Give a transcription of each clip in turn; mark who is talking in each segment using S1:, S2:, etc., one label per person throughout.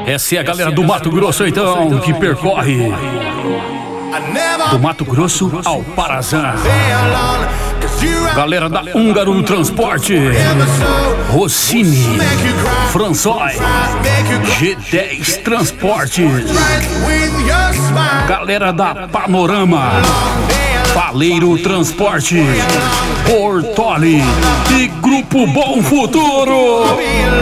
S1: Essa é a galera do Mato Grosso, então, que percorre do Mato Grosso ao Parazã. Galera da Húngaro Transporte, Rossini, François, G10 Transportes. Galera da Panorama, Paleiro Transporte, Portoli e Grupo Bom Futuro.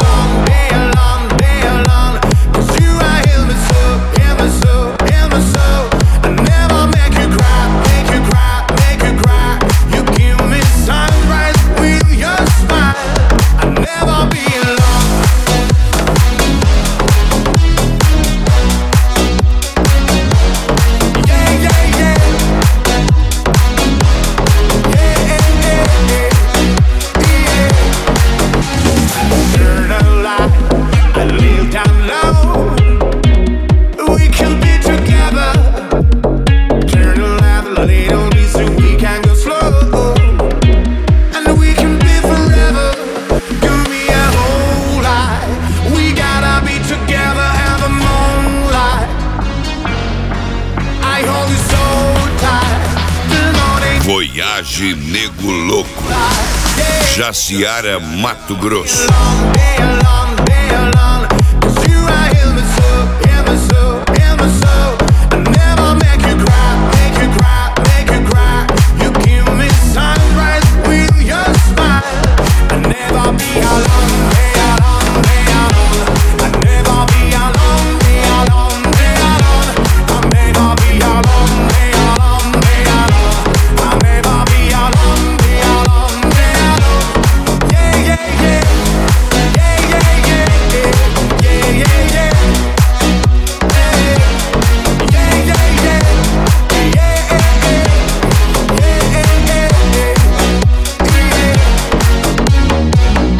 S2: Voyage Nego Louco, Jaciara, Mato Grosso.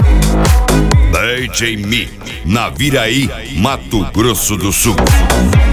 S2: DJ Mi, Naviraí, Mato Grosso do Sul.